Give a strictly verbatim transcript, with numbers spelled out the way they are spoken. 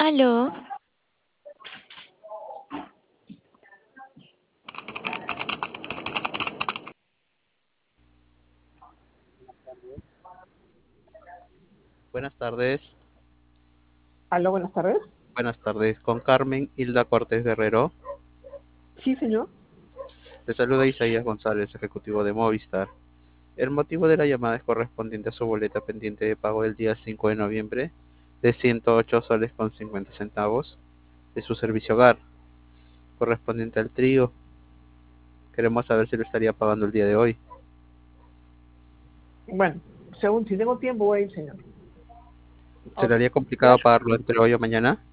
Aló, Buenas tardes, Aló, buenas tardes. buenas tardes. Con Carmen Hilda Cortés Guerrero. Sí, señor. Le saluda Isaías González, ejecutivo de Movistar. El motivo de la llamada es correspondiente a su boleta pendiente de pago del día cinco de noviembre de ciento ocho soles con cincuenta centavos de su servicio hogar, correspondiente al trío. Queremos saber si lo estaría pagando el día de hoy. Bueno, según si tengo tiempo voy a ir, señor. ¿Se le Ok, haría complicado gracias. pagarlo entre hoy o mañana?